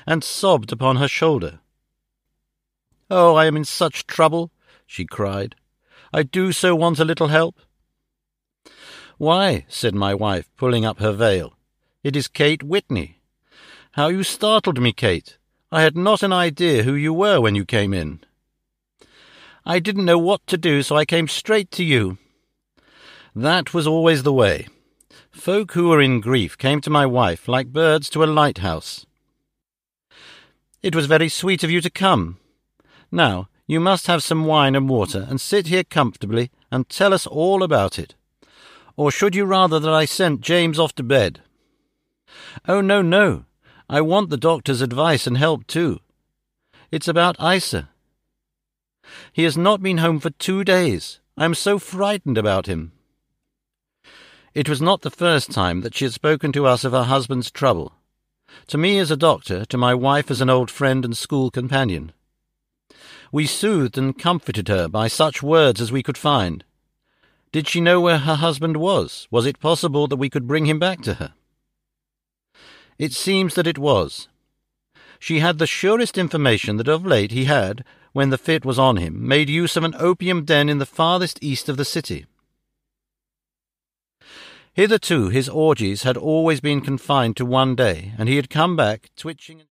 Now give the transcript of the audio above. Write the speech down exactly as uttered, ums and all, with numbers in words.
and sobbed upon her shoulder. "Oh, I am in such trouble," she cried. "I do so want a little help." "Why," said my wife, pulling up her veil, "it is Kate Whitney. How you startled me, Kate. I had not an idea who you were when you came in." "I didn't know what to do, so I came straight to you." That was always the way. Folk who were in grief came to my wife like birds to a lighthouse. "It was very sweet of you to come. Now, you must have some wine and water, and sit here comfortably and tell us all about it. Or should you rather that I sent James off to bed?" "Oh, no, no. I want the doctor's advice and help too. It's about Isa. He has not been home for two days. I am so frightened about him." It was not the first time that she had spoken to us of her husband's trouble, to me as a doctor, to my wife as an old friend and school companion. We soothed and comforted her by such words as we could find. Did she know where her husband was? Was it possible that we could bring him back to her? It seems that it was. She had the surest information that of late he had, when the fit was on him, made use of an opium den in the farthest east of the city. Hitherto his orgies had always been confined to one day, and he had come back twitching